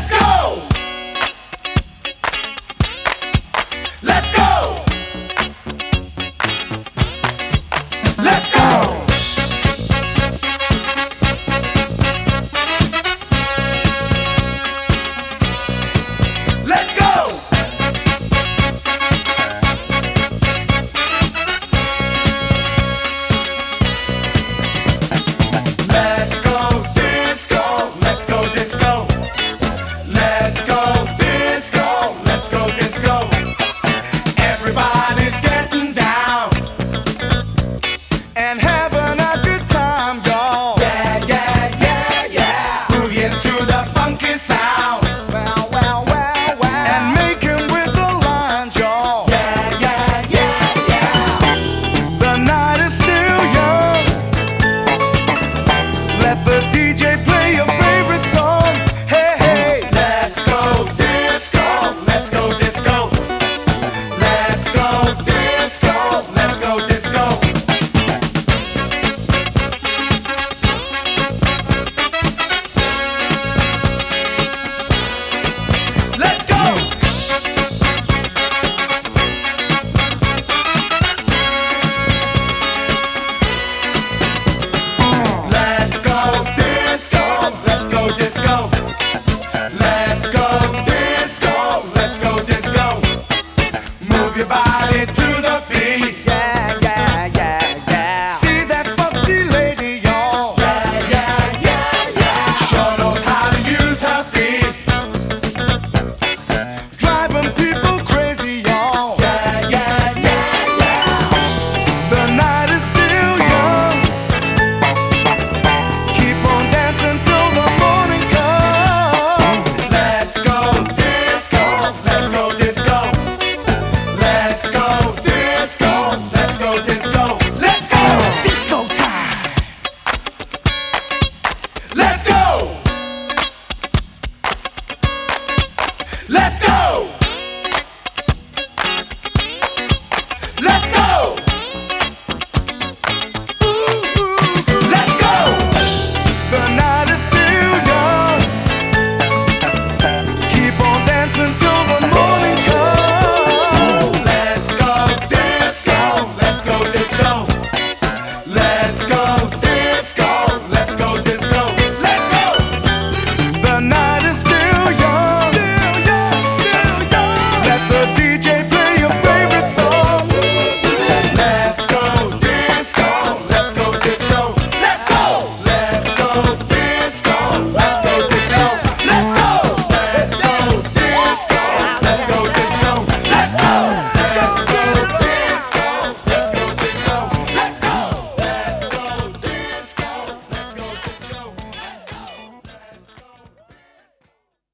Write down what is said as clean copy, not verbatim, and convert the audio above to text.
Let's go! Let's go! Let's go! Let's go! Let's go disco, let's go disco. Let's go disco, let's go disco. Everybody's getting down and having a good time, y'all. Yeah, yeah, yeah, yeah. Boogieing to the funky sound. Wow, wow, wow, wow. And making with the lines, y'all. Yeah, yeah, yeah, yeah. The night is still young. Let the DJ play your favorite song. Hey, hey. Let's go disco, let's go disco. Let's go disco, let's go disco. Let's go! Let's go disco, let's go disco. Let's go disco, let's go disco. Move your body to the beat. Yeah, yeah, yeah, yeah. See that foxy lady, y'all. Yeah, yeah, yeah, yeah. Sure knows how to use her feet. Driving people crazy, y'all. Yeah, yeah, yeah, yeah. The night is still young. Keep on dancing till the morning comes. Let's go disco, let's go disco. Let's go disco, let's go disco. Let's go disco time. Let's go. Let's go. Let's go. Ooh, ooh, ooh. Let's go. The night is still young. Keep on dancing till the morning comes. Let's go disco, let's go disco.